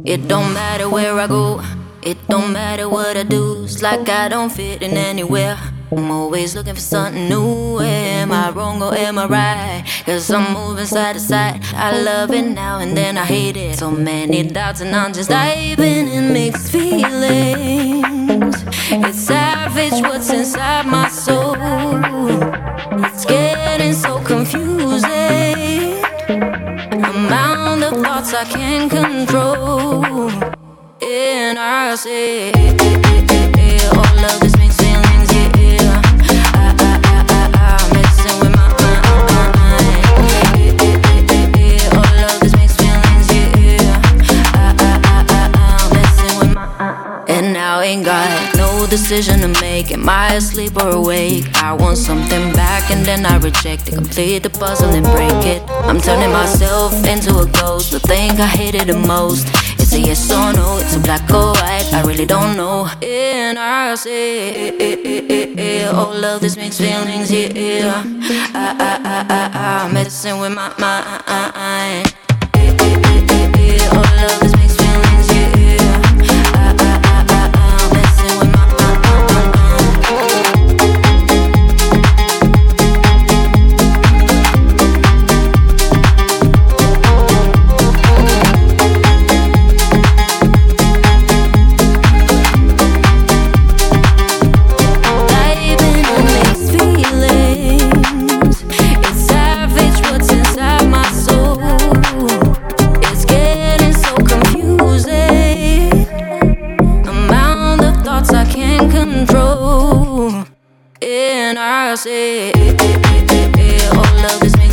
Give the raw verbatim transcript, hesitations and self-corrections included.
It don't matter where I go, it don't matter what I do. It's like I don't fit in anywhere. I'm always looking for something new. Am I wrong or am I right? Cause I'm moving side to side. I love it now and then I hate it. So many doubts and I'm just diving in mixed feelings. It's savage what's inside my soul. It's getting so confusing. Amount of thoughts I can't control. And I say, all of this makes feelings, yeah. I, I, I, I, I'm messing with my mind. All of this makes feelings, yeah. I, I, I, I, I'm messing with my mind. And now ain't got no decision to make. Am I asleep or awake? I want something back and then I reject it. Complete the puzzle and break it. I'm turning myself into a ghost. The thing I hated the most. It's a yes or no, it's a black or white, I really don't know. And I say, all of this mixed feelings, yeah. I, I, I, I, I'm messing with my mind. All of this mixed feelings, yeah. I, I, I, I, I'm messing with my mind. And I say, all of this makes